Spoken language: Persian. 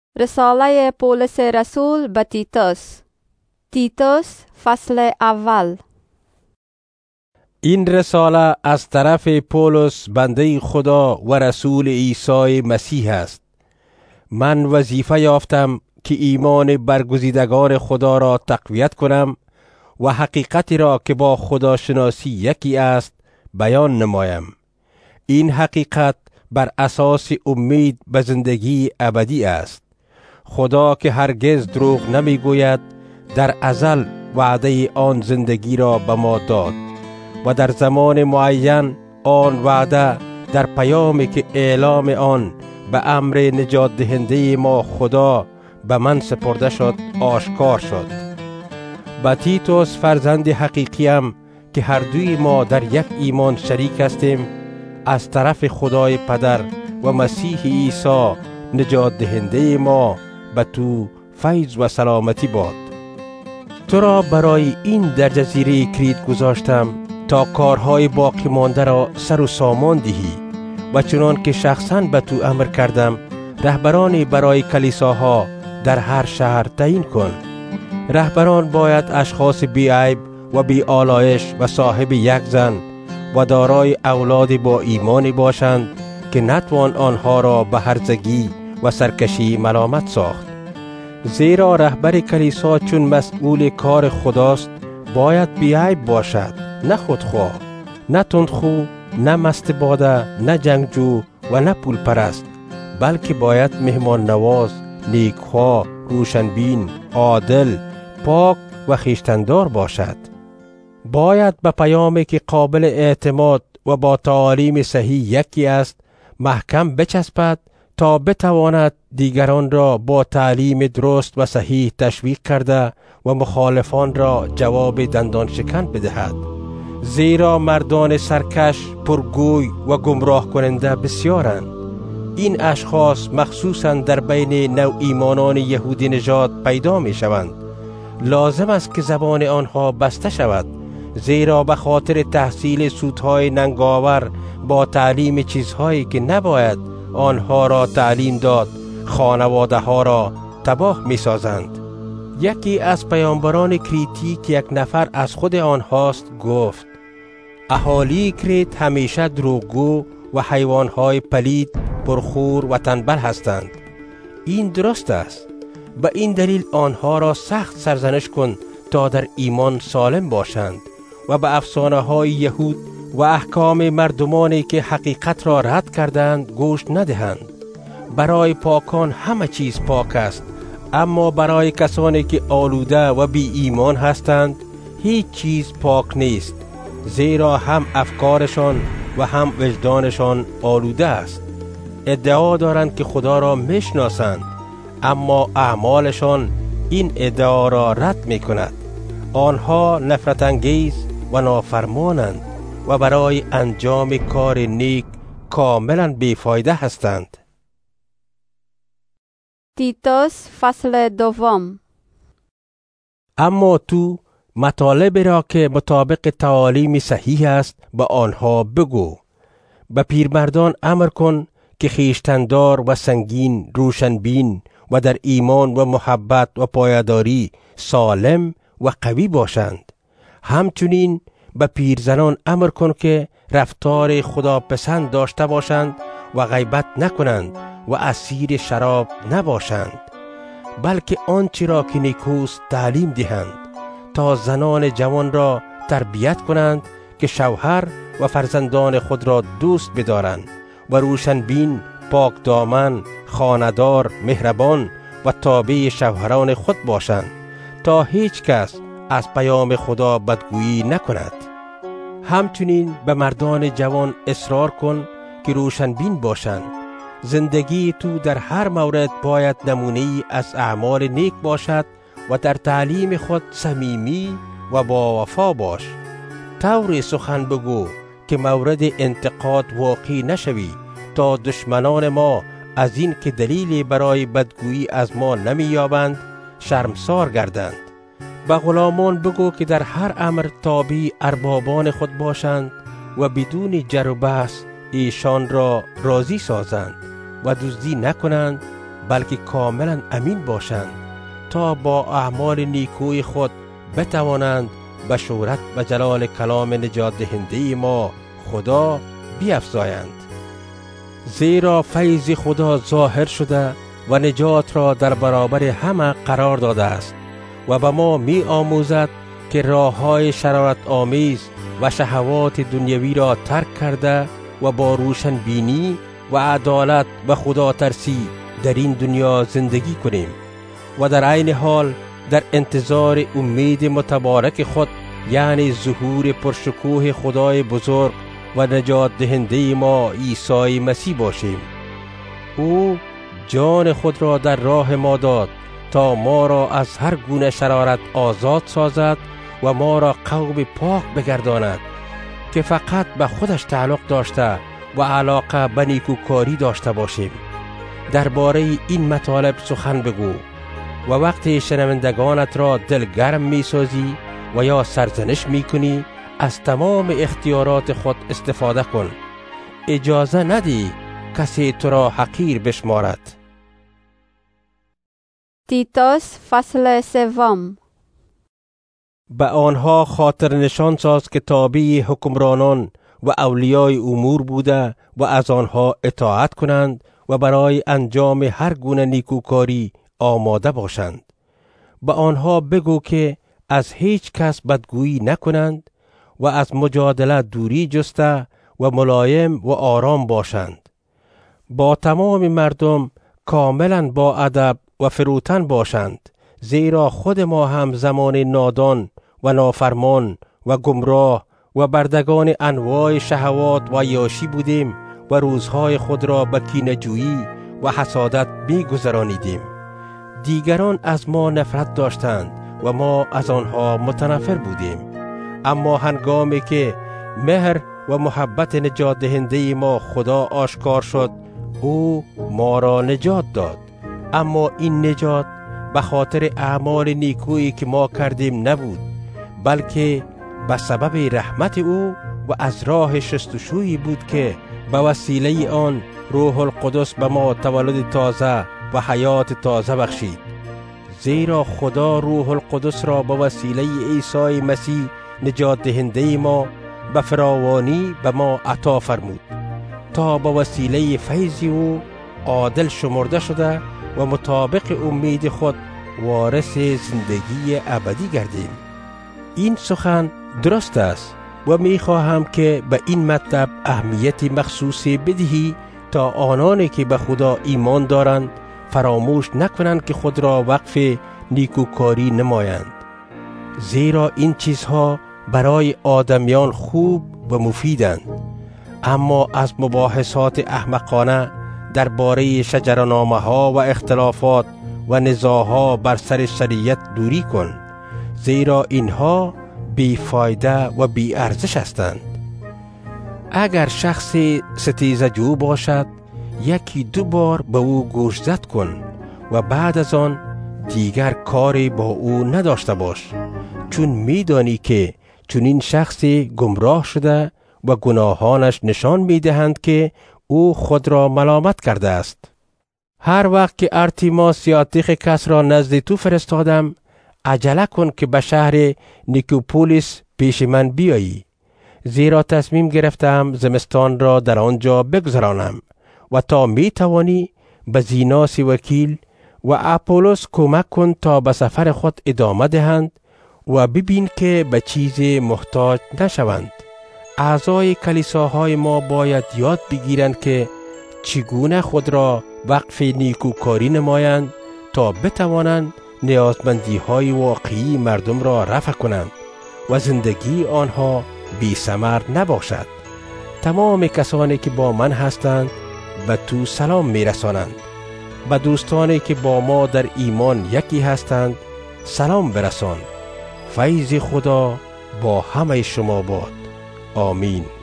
رساله پولس رسول به تیتوس. تیتوس فصل اول. این رساله از طرف پولس بنده خدا و رسول عیسی مسیح است. من وظیفه یافتم که ایمان برگزیدگان خدا را تقویت کنم و حقیقتی را که با خداشناسی یکی است بیان نمایم. این حقیقت بر اساس امید به زندگی ابدی است. خدا که هرگز دروغ نمیگوید در ازل وعده آن زندگی را به ما داد و در زمان معین آن وعده در پیامی که اعلام آن به امر نجات دهنده ما خدا به من سپرده شد آشکار شد. به تیتوس فرزند حقیقیم که هر دوی ما در یک ایمان شریک هستیم، از طرف خدای پدر و مسیح عیسی نجات دهنده ما به تو فیض و سلامتی باد. تو را برای این در جزیره کرید گذاشتم تا کارهای باقی مانده را سر و سامان دهی و چنان که شخصاً به تو امر کردم رهبرانی برای کلیساها در هر شهر تعیین کن. رهبران باید اشخاص بی عیب و بی آلایش و صاحب یک زن و دارای اولاد با ایمانی باشند که نتوان آنها را به هرزگی و سرکشی ملامت ساخت. زیرا رهبر کلیسا چون مسئول کار خداست باید بی عیب باشد، نه خودخواه، نه تندخو، نه مست باده، نه جنگجو و نه پول پرست، بلکه باید مهمان نواز، نیکخواه، روشنبین، عادل، پاک و خویشتندار باشد. باید به پیامی که قابل اعتماد و با تعالیم صحیح یکی است محکم بچسبد تا بتواند دیگران را با تعلیم درست و صحیح تشویق کرده و مخالفان را جواب دندان شکن بدهد. زیرا مردان سرکش، پرگوی و گمراه کننده بسیارند. این اشخاص مخصوصاً در بین نوع ایمانان یهودی نژاد پیدا می شوند. لازم است که زبان آنها بسته شود، زیرا به خاطر تحصیل سودهای ننگاور با تعلیم چیزهایی که نباید آنها را تعلیم داد، خانواده ها را تباه می سازند. یکی از پیامبران کریتی که یک نفر از خود آنهاست گفت: اهالی کریت همیشه دروغگو و حیوانهای پلید، پرخور و تنبل هستند. این درست است. به این دلیل آنها را سخت سرزنش کن تا در ایمان سالم باشند و به افسانه های یهود و احکام مردمانی که حقیقت را رد کردند گوش ندهند. برای پاکان همه چیز پاک است، اما برای کسانی که آلوده و بی ایمان هستند هیچ چیز پاک نیست، زیرا هم افکارشان و هم وجدانشان آلوده است. ادعا دارند که خدا را میشناسند، اما اعمالشان این ادعا را رد می کند. آنها نفرت انگیز و نافرمانند و برای انجام کار نیک کاملا بیفایده هستند. تیتوس فصل دوم. اما تو مطالب را که مطابق تعالیم صحیح است به آنها بگو. به پیرمردان امر کن که خویشتندار و سنگین، روشنبین و در ایمان و محبت و پایداری سالم و قوی باشند. همچنین به پیرزنان امر کن که رفتار خداپسند داشته باشند و غیبت نکنند و اسیر شراب نباشند، بلکه آنچه را که نیکوست تعلیم دهند، تا زنان جوان را تربیت کنند که شوهر و فرزندان خود را دوست بدارند و روشنبین، پاک دامن، خاندار، مهربان و تابع شوهران خود باشند، تا هیچ کس از پیام خدا بدگویی نکند. همچنین به مردان جوان اصرار کن که روشنبین باشند. زندگی تو در هر مورد باید نمونه‌ای از اعمال نیک باشد و در تعلیم خود صمیمی و با وفا باش. طوری سخن بگو که مورد انتقاد واقع نشوی، تا دشمنان ما از این که دلیلی برای بدگویی از ما نمی‌یابند شرمسار گردند. به غلامان بگو که در هر امر تابع اربابان خود باشند و بدون جر و بحث ایشان را راضی سازند و دزدی نکنند، بلکه کاملا امین باشند تا با اعمال نیکوی خود بتوانند به شهرت و جلال کلام نجات دهنده ما خدا بیفزایند. زیرا فیض خدا ظاهر شده و نجات را در برابر همه قرار داده است و به ما می آموزد که راه‌های شرارت آمیز و شهوات دنیوی را ترک کرده و با روشن بینی و عدالت و خدا ترسی در این دنیا زندگی کنیم و در عین حال در انتظار امید متبارک خود، یعنی ظهور پرشکوه خدای بزرگ و نجات دهنده ما عیسی مسیح باشیم. او جان خود را در راه ما داد تا ما را از هر گونه شرارت آزاد سازد و ما را قوم پاک بگرداند که فقط به خودش تعلق داشته و علاقه به نیکوکاری داشته باشیم. درباره این مطالب سخن بگو و وقتی شنوندگانت را دلگرم می سازی و یا سرزنش می کنی، از تمام اختیارات خود استفاده کن. اجازه ندی کسی تو را حقیر بشمارد. تیتوس فصل 3. به آنها خاطر نشان ساز که تابع حکمرانان و اولیای امور بوده و از آنها اطاعت کنند و برای انجام هر گونه نیکوکاری آماده باشند. به آنها بگو که از هیچ کس بدگویی نکنند و از مجادله دوری جسته و ملایم و آرام باشند. با تمام مردم کاملا با ادب و فروتن باشند، زیرا خود ما هم زمان نادان و نافرمان و گمراه و بردگان انواع شهوات و عیاشی بودیم و روزهای خود را به کینه‌جویی و حسادت می‌گذرانیدیم. دیگران از ما نفرت داشتند و ما از آنها متنفر بودیم. اما هنگامی که مهر و محبت نجات دهنده ما خدا آشکار شد، او ما را نجات داد. اما این نجات به خاطر اعمال نیکویی که ما کردیم نبود، بلکه به سبب رحمت او و از راه شستشویی بود که به وسیله آن روح القدس به ما تولد تازه و حیات تازه بخشید. زیرا خدا روح القدس را به وسیله عیسی مسیح نجات دهنده ما به فراوانی به ما عطا فرمود تا به وسیله فیض او عادل شمرده شده و مطابق امید خود وارث زندگی ابدی گردیم. این سخن درست است و می خواهم که به این مطلب اهمیت مخصوصی بدهی تا آنانی که به خدا ایمان دارند فراموش نکنند که خود را وقف نیکوکاری نمایند. زیرا این چیزها برای آدمیان خوب و مفیدند، اما از مباحثات احمقانه درباره شجره‌نامه ها و اختلافات و نزاعها بر سر شریعت دوری کن، زیرا اینها بیفایده و بی ارزش هستند. اگر شخصی ستیزه‌جو باشد، یکی دو بار به او گوشزد کن و بعد از آن دیگر کاری با او نداشته باش، چون میدانی که چون این شخصی گمراه شده و گناهانش نشان میدهند که او خود را ملامت کرده است. هر وقت که ارتیماس یا تیخ کس را نزد تو فرستادم، عجله کن که به شهر نیکوپولیس پیش من بیایی، زیرا تصمیم گرفتم زمستان را در آنجا بگذرانم و تا می توانی به زیناس وکیل و اپولوس کمک کن تا به سفر خود ادامه دهند و ببین که به چیز محتاج نشوند. اعضای کلیساهای ما باید یاد بگیرند که چگونه خود را وقف نیکوکاری نمایند تا بتوانند نیازمندی های واقعی مردم را رفع کنند و زندگی آنها بی ثمر نباشد. تمام کسانی که با من هستند به تو سلام می رسانند. به دوستانی که با ما در ایمان یکی هستند سلام برسان. فیض خدا با همه شما باد. آمین.